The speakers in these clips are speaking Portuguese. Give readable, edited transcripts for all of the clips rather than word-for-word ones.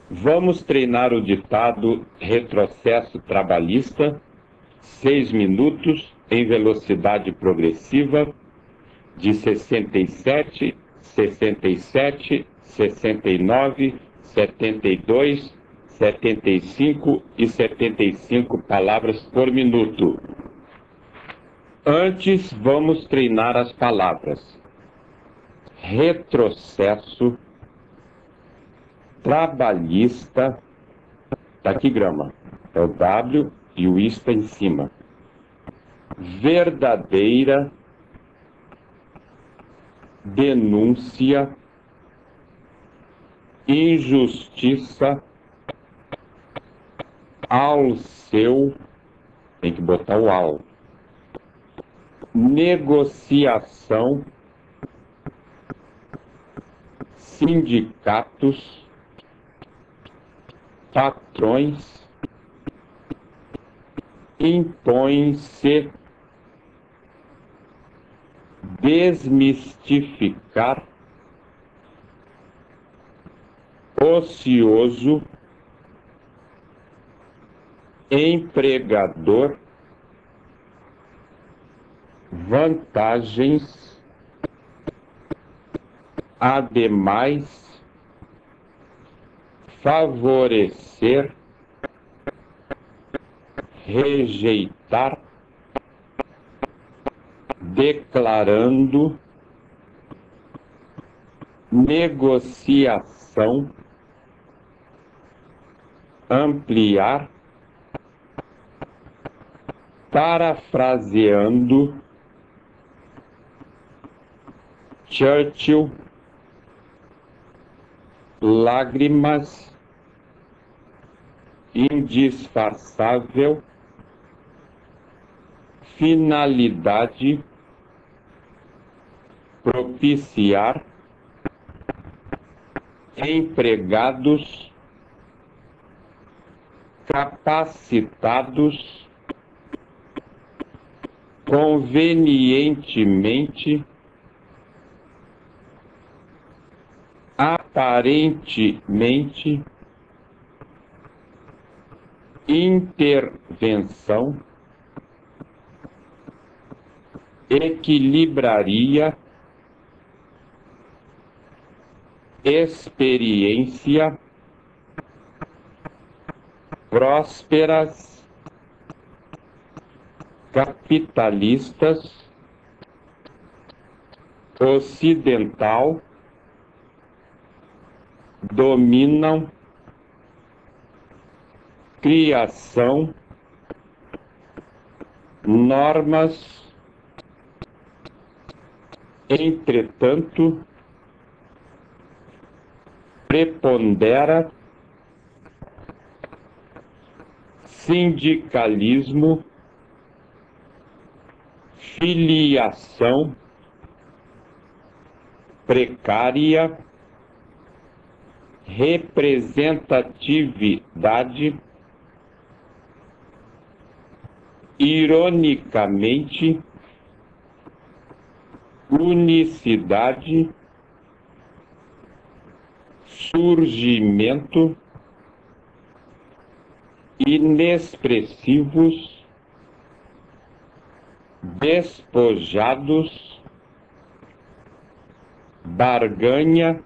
Vamos treinar o ditado retrocesso trabalhista, 6 minutos, em velocidade progressiva, de 67, 67, 69, 72, 75 e 75 palavras por minuto. Antes, vamos treinar as palavras. Retrocesso trabalhista, taquigrama, é o W e o I está em cima. Verdadeira denúncia, injustiça ao seu, tem que botar o ao, negociação, sindicatos, patrões, impõe-se, desmistificar, ocioso, empregador, vantagens, ademais, favorecer, rejeitar, declarando, negociação, ampliar, parafraseando, Churchill, lágrimas, indisfarçável, finalidade, propiciar, empregados, capacitados, convenientemente, aparentemente, intervenção, equilibraria, experiência, prósperas, capitalistas, ocidental, dominam, criação, normas, entretanto, prepondera, sindicalismo, filiação, precária, representatividade, ironicamente, unicidade, surgimento, inexpressivos, despojados, barganha,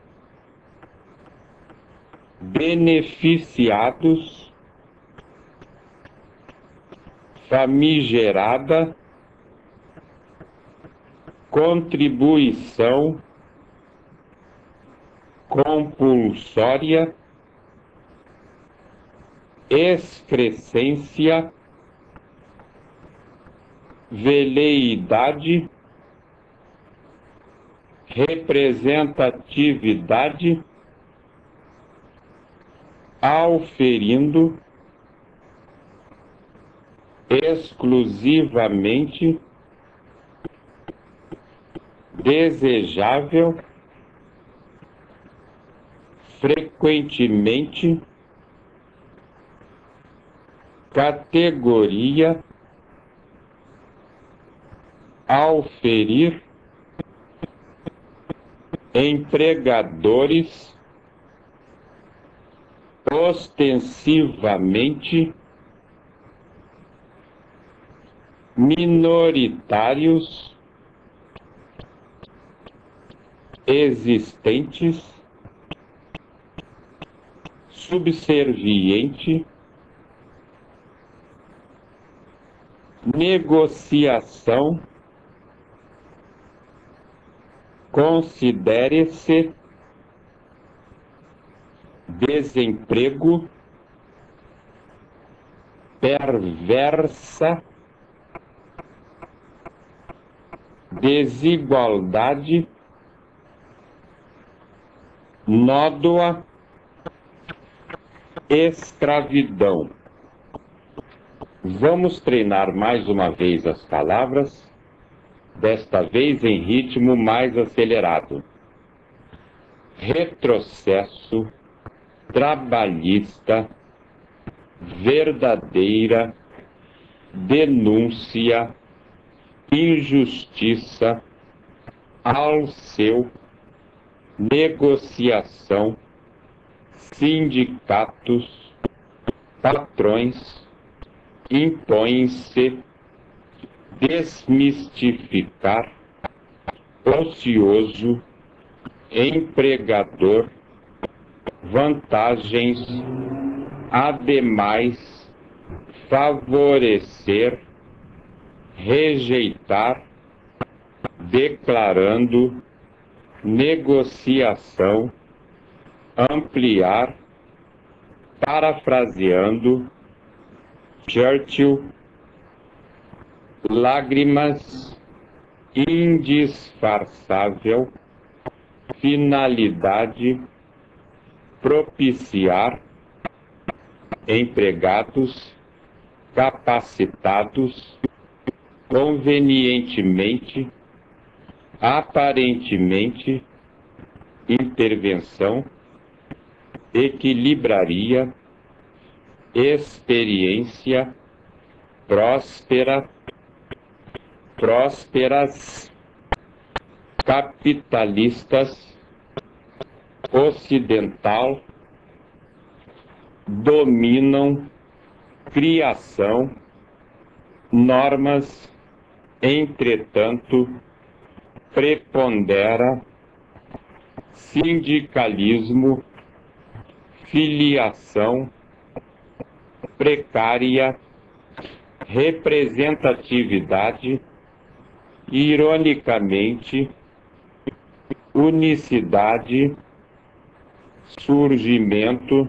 beneficiados, famigerada, contribuição, compulsória, excrescência, veleidade, representatividade, auferindo, exclusivamente, desejável, frequentemente, categoria, auferir, empregadores, ostensivamente minoritários existentes, subserviente, negociação, considere-se, desemprego, perversa, desigualdade, nódoa, escravidão. Vamos treinar mais uma vez as palavras, desta vez em ritmo mais acelerado. Retrocesso, trabalhista, verdadeira, denúncia, injustiça, alceu, negociação, sindicatos, patrões, impõem-se, desmistificar, ocioso, empregador, vantagens, ademais, favorecer, rejeitar, declarando, negociação, ampliar, parafraseando, Churchill, lágrimas, indisfarçável, finalidade, propiciar, empregados, capacitados, convenientemente, aparentemente, intervenção, equilibraria, experiência, próspera, prósperas, capitalistas, ocidental, dominam, criação, normas, entretanto, prepondera, sindicalismo, filiação, precária, representatividade, ironicamente, unicidade, surgimento,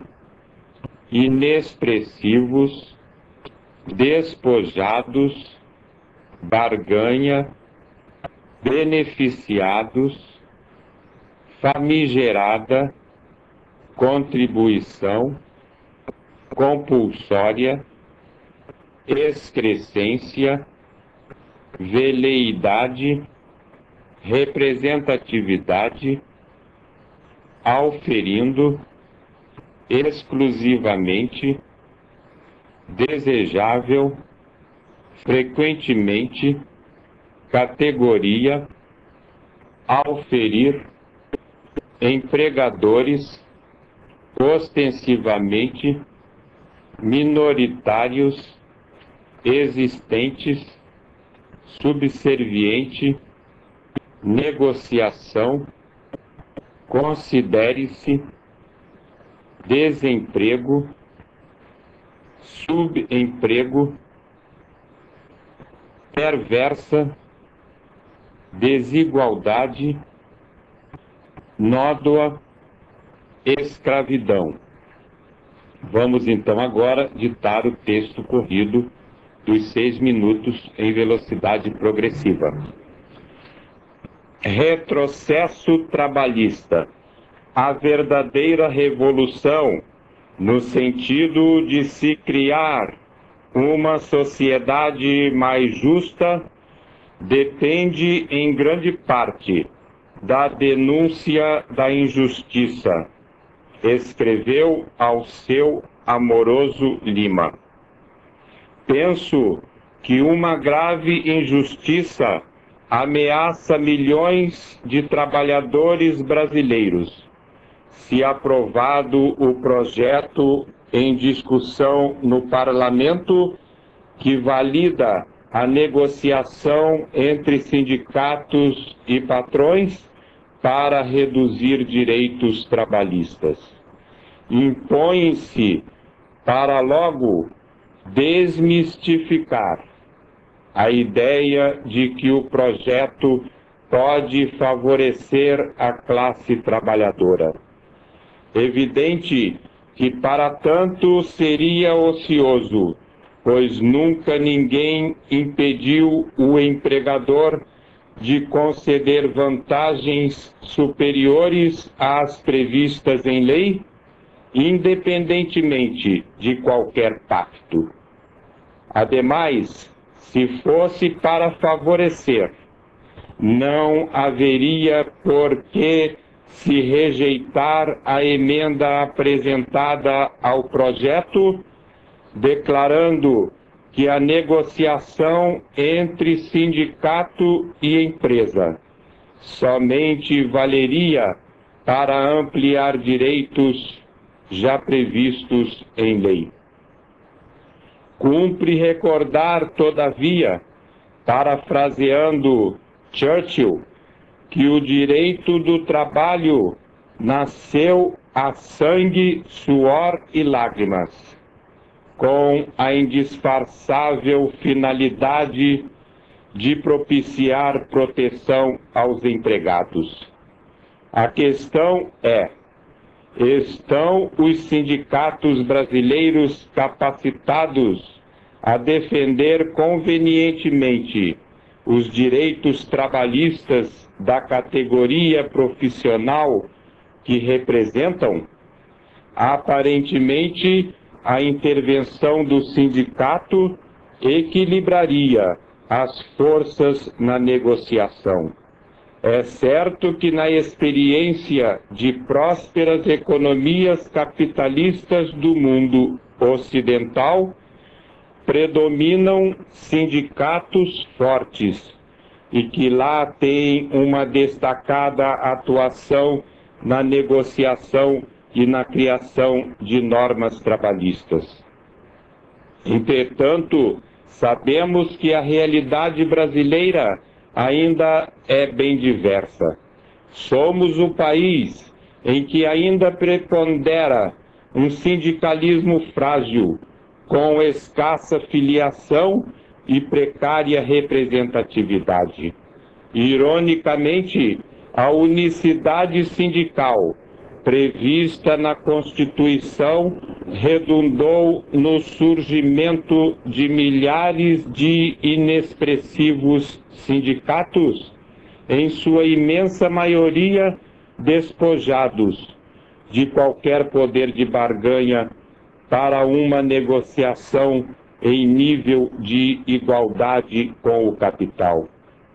inexpressivos, despojados, barganha, beneficiados, famigerada, contribuição, compulsória, excrescência, veleidade, representatividade, auferindo, exclusivamente, desejável, frequentemente, categoria, auferir, empregadores, ostensivamente, minoritários, existentes, subserviente, negociação, considere-se, desemprego, subemprego, perversa, desigualdade, nódoa, escravidão. Vamos então agora ditar o texto corrido dos 6 minutos em velocidade progressiva. Retrocesso trabalhista. A verdadeira revolução, no sentido de se criar uma sociedade mais justa, depende em grande parte da denúncia da injustiça, escreveu ao seu amoroso Lima. Penso que uma grave injustiça ameaça milhões de trabalhadores brasileiros. se aprovado o projeto em discussão no Parlamento, que valida a negociação entre sindicatos e patrões para reduzir direitos trabalhistas. Impõe-se para logo desmistificar a ideia de que o projeto pode favorecer a classe trabalhadora. Evidente que para tanto seria ocioso, pois nunca ninguém impediu o empregador de conceder vantagens superiores às previstas em lei, independentemente de qualquer pacto. Ademais, se fosse para favorecer, não haveria por que se rejeitar a emenda apresentada ao projeto, declarando que a negociação entre sindicato e empresa somente valeria para ampliar direitos já previstos em lei. Cumpre recordar, todavia, parafraseando Churchill, que o direito do trabalho nasceu a sangue, suor e lágrimas, com a indisfarçável finalidade de propiciar proteção aos empregados. A questão é: estão os sindicatos brasileiros capacitados a defender convenientemente os direitos trabalhistas da categoria profissional que representam? Aparentemente, a intervenção do sindicato equilibraria as forças na negociação. É certo que na experiência de prósperas economias capitalistas do mundo ocidental, predominam sindicatos fortes e que lá têm uma destacada atuação na negociação e na criação de normas trabalhistas. Entretanto, sabemos que a realidade brasileira ainda é bem diversa. Somos um país em que ainda prepondera um sindicalismo frágil, com escassa filiação e precária representatividade. Ironicamente, a unicidade sindical prevista na Constituição redundou no surgimento de milhares de inexpressivos sindicatos, em sua imensa maioria despojados de qualquer poder de barganha para uma negociação em nível de igualdade com o capital.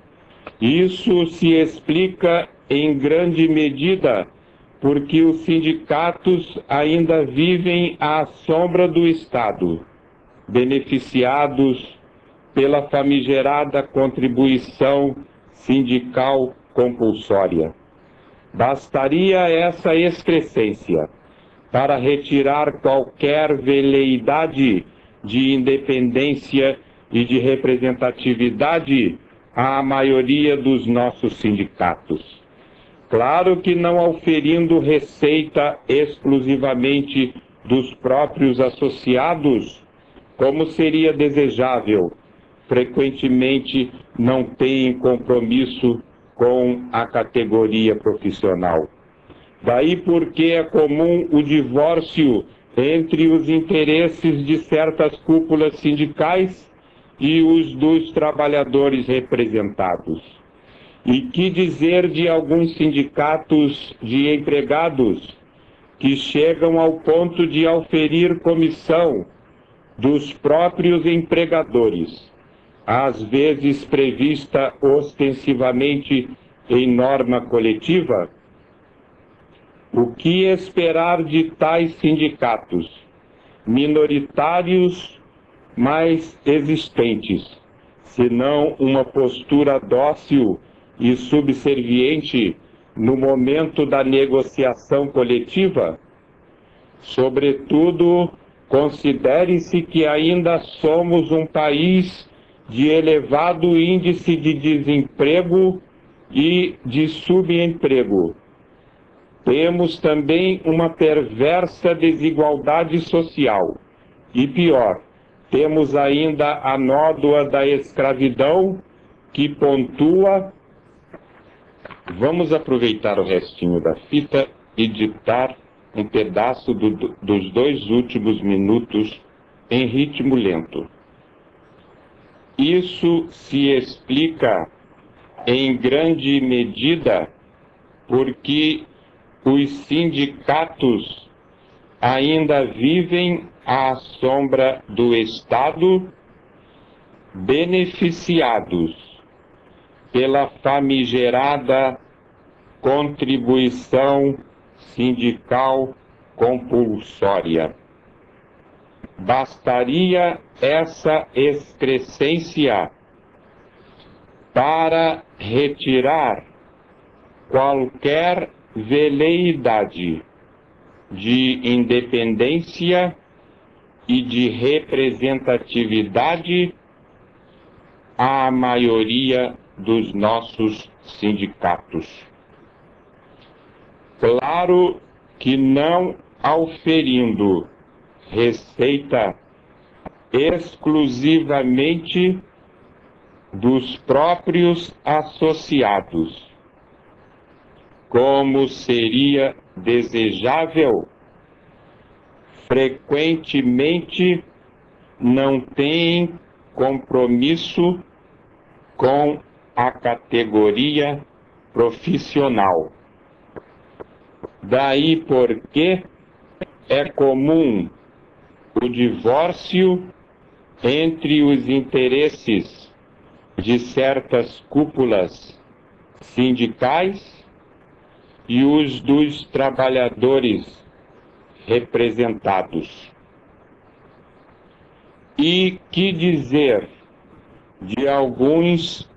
Isso se explica em grande medida porque os sindicatos ainda vivem à sombra do Estado, beneficiados pela famigerada contribuição sindical compulsória. Bastaria essa excrescência para retirar qualquer veleidade de independência e de representatividade à maioria dos nossos sindicatos. Claro que não auferindo receita exclusivamente dos próprios associados, como seria desejável, frequentemente não têm compromisso com a categoria profissional. Daí porque é comum o divórcio entre os interesses de certas cúpulas sindicais e os dos trabalhadores representados. E que dizer de alguns sindicatos de empregados que chegam ao ponto de auferir comissão dos próprios empregadores, às vezes prevista ostensivamente em norma coletiva? O que esperar de tais sindicatos, minoritários, mas existentes, senão uma postura dócil e subserviente no momento da negociação coletiva, sobretudo, considere-se que ainda somos um país de elevado índice de desemprego e de subemprego. Temos também uma perversa desigualdade social. E pior, temos ainda a nódoa da escravidão que pontua. Vamos aproveitar o restinho da fita e ditar um pedaço dos 2 últimos minutos em ritmo lento. Isso se explica em grande medida porque os sindicatos ainda vivem à sombra do Estado, beneficiados pela famigerada contribuição sindical compulsória. Bastaria essa excrescência para retirar qualquer veleidade de independência e de representatividade à maioria dos nossos sindicatos. Claro que não auferindo receita exclusivamente dos próprios associados, como seria desejável, frequentemente não tem compromisso com a categoria profissional. Daí porque é comum o divórcio entre os interesses de certas cúpulas sindicais e os dos trabalhadores representados. E que dizer de alguns